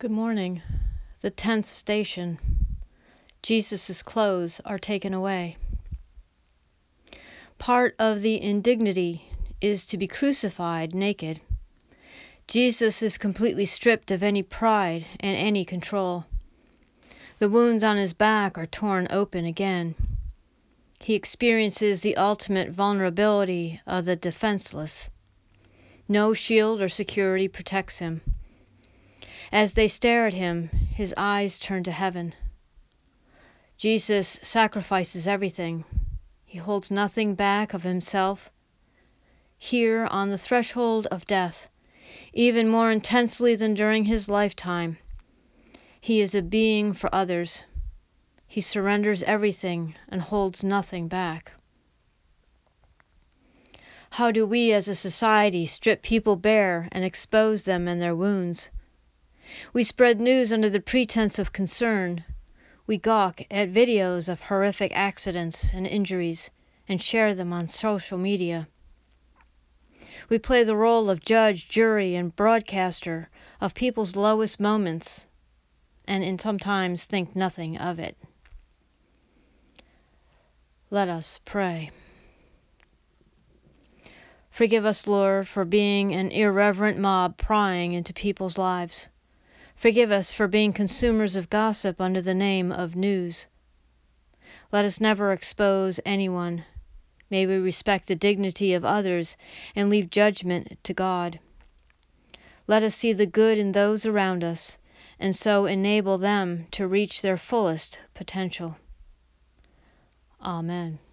Good morning. The 10th station. Jesus' clothes are taken away. Part of the indignity is to be crucified naked. Jesus is completely stripped of any pride and any control. The wounds on his back are torn open again. He experiences the ultimate vulnerability of the defenseless. No shield or security protects him. As they stare at him, his eyes turn to heaven. Jesus sacrifices everything. He holds nothing back of himself. Here, on the threshold of death, even more intensely than during his lifetime, he is a being for others. He surrenders everything and holds nothing back. How do we as a society strip people bare and expose them and their wounds? We spread news under the pretense of concern. We gawk at videos of horrific accidents and injuries and share them on social media. We play the role of judge, jury, and broadcaster of people's lowest moments and sometimes think nothing of it. Let us pray. Forgive us, Lord, for being an irreverent mob prying into people's lives. Forgive us for being consumers of gossip under the name of news. Let us never expose anyone. May we respect the dignity of others and leave judgment to God. Let us see the good in those around us and so enable them to reach their fullest potential. Amen.